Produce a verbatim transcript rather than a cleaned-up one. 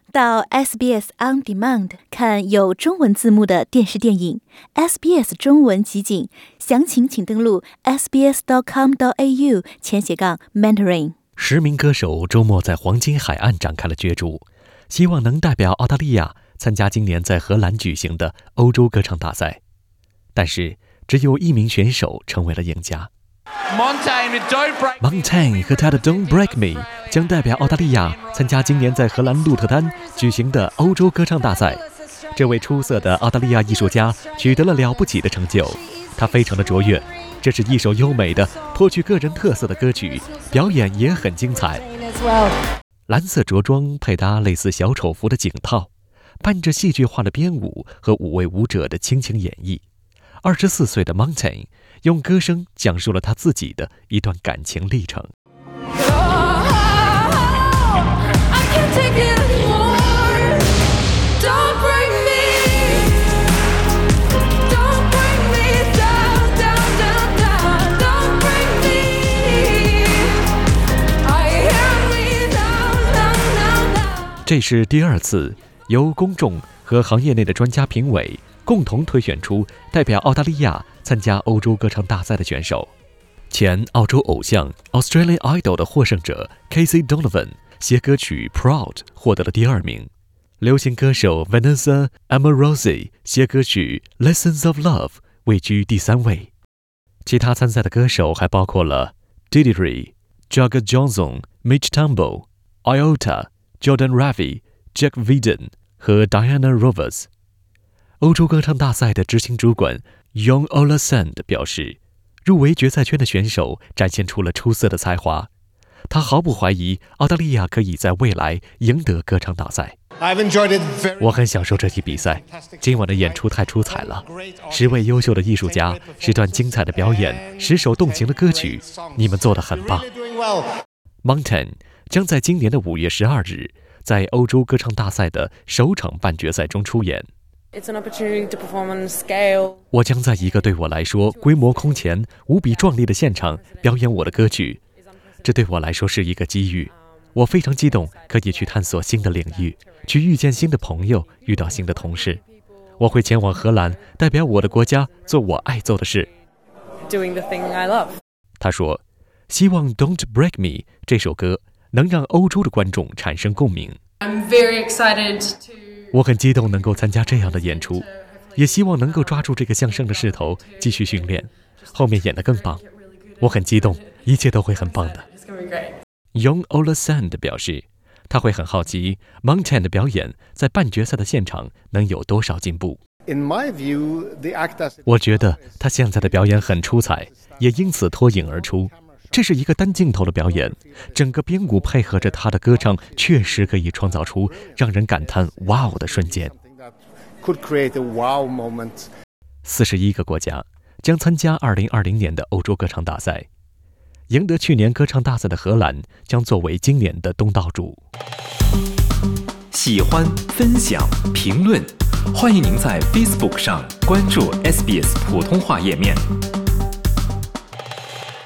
到 S B S On Demand 看有中文字幕的电视电影 S B S 中文集锦，详情请登录 s b s dot com dot a u 前斜杠 mentoring。 十名歌手周末在黄金海岸展开了角逐，希望能代表澳大利亚参加今年在荷兰举行的欧洲歌唱大赛。但是只有一名选手成为了赢家。Montaigne 和他的 Don't Break Me 将代表澳大利亚参加今年在荷兰鹿特丹举行的欧洲歌唱大赛。这位出色的澳大利亚艺术家取得了了不起的成就，他非常的卓越。这是一首优美的颇具个人特色的歌曲，表演也很精彩。蓝色着装配搭类似小丑服的颈套，伴着戏剧化的编舞和五位舞者的倾情演绎。二十四岁的 Montaigne 用歌声讲述了他自己的一段感情历程。这是第二次由公众和行业内的专家评委共同推选出代表澳大利亚参加欧洲歌唱大赛的选手。前澳洲偶像 Australian Idol 的获胜者 Casey Donovan 携歌曲 Proud 获得了第二名，流行歌手 Vanessa Amorosi 携歌曲 Lessons of Love 位居第三位。其他参赛的歌手还包括了 Diddy、Jagger Johnson、Mitch Tambor、Iota、Jordan Ravi、Jack Vidon 和 Diana Roberts。欧洲歌唱大赛的执行主管 Jon Olasand 表示，入围决赛圈的选手展现出了出色的才华，他毫不怀疑澳大利亚可以在未来赢得歌唱大赛。我很享受这期比赛，今晚的演出太出彩了，十位优秀的艺术家，十段精彩的表演，十首动情的歌曲，你们做得很棒。Montaigne 将在今年的五月十二日在欧洲歌唱大赛的首场半决赛中出演。我将在一个对我来说规模空前、无比壮丽的现场表演我的歌曲，这对我来说是一个机遇。我非常激动，可以去探索新的领域，去遇见新的朋友，遇到新的同事。我会前往荷兰，代表我的国家做我爱做的事。他说，希望 Don't Break Me 这首歌能让欧洲的观众产生共鸣。我很激动能够参加这样的演出，也希望能够抓住这个向上的势头，继续训练，后面演得更棒。我很激动，一切都会很棒的。Jon Olasand 表示，他会很好奇 Montaigne 的表演在半决赛的现场能有多少进步。我觉得他现在的表演很出彩，也因此脱颖而出。这是一个单镜头的表演，整个编舞配合着他的歌唱，确实可以创造出让人感叹哇哦的瞬间。四十一个国家将参加二零二零年的欧洲歌唱大赛，赢得去年歌唱大赛的荷兰将作为今年的东道主。 喜欢、分享、评论，欢迎您在 Facebook 上关注 S B S 普通话页面。